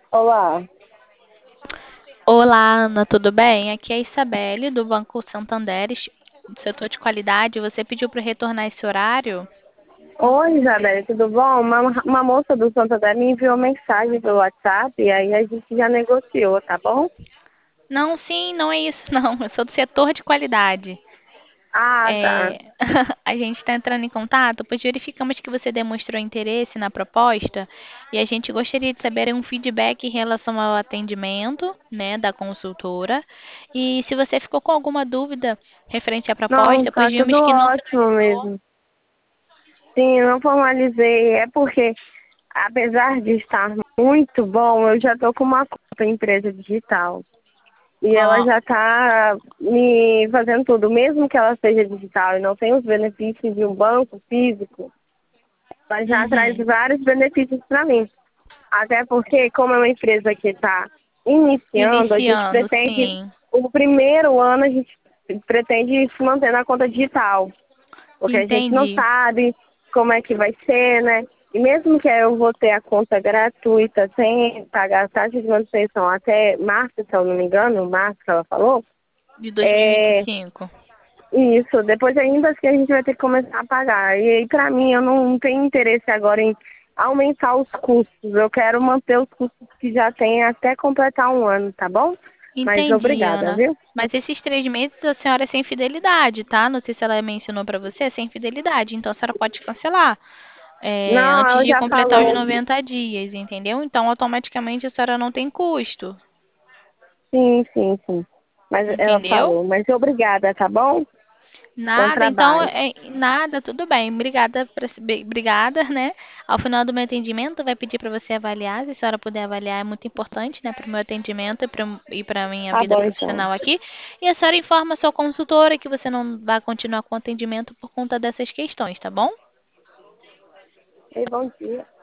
Olá. Olá, Ana, tudo bem? Aqui é a Isabelle, do Banco Santander, do setor de qualidade. Você pediu para retornar esse horário? Oi, Isabelle, tudo bom? Uma moça do Santander me enviou mensagem pelo WhatsApp e aí a gente já negociou, tá bom? Não, sim, não é isso, não. Eu sou do setor de qualidade. Ah, tá. É, a gente está entrando em contato, pois verificamos que você demonstrou interesse na proposta e a gente gostaria de saber um feedback em relação ao atendimento, né, da consultora. E se você ficou com alguma dúvida referente à Não, proposta, pois tá tudo vimos que não ótimo finalizou. mesmo. Sim, eu não formalizei. É porque, apesar de estar muito bom, eu já tô com uma conta em empresa digital. E ela Ó, já tá me fazendo tudo. Mesmo que ela seja digital e não tenha os benefícios de um banco físico, ela já traz uhum. vários benefícios para mim. Até porque, como é uma empresa que está iniciando, a gente Iniciando, pretende, sim. o primeiro ano a gente pretende se manter na conta digital, porque a gente não Entendi. sabe como é que vai ser, né? E mesmo que eu vou ter a conta gratuita, sem pagar a taxa de manutenção até março, se eu não me engano, março que ela falou, De dois mil e vinte e é cinco. isso, depois ainda que a gente vai ter que começar a pagar. E aí, para mim, eu não tenho interesse agora em aumentar os custos. Eu quero manter os custos que já tem até completar um ano, tá bom? Mas Entendi, obrigada, Ana. viu? Mas esses 3 meses a senhora é sem fidelidade, tá? Não sei se ela mencionou pra você, é sem fidelidade. Então a senhora pode cancelar Não, antes ela de já completar os falou. 90 dias, entendeu? Então automaticamente a senhora não tem custo, Sim, sim, sim. Mas ela entendeu? falou. Mas obrigada, tá bom? Bom Nada, então, trabalho. nada, tudo bem. Obrigada, obrigada, né? Ao final do meu atendimento, vai pedir para você avaliar. Se a senhora puder avaliar, é muito importante, né, para o meu atendimento e para a minha Tá vida bom, então. profissional aqui. E a senhora informa a sua consultora que você não vai continuar com o atendimento por conta dessas questões, tá bom? E bom dia.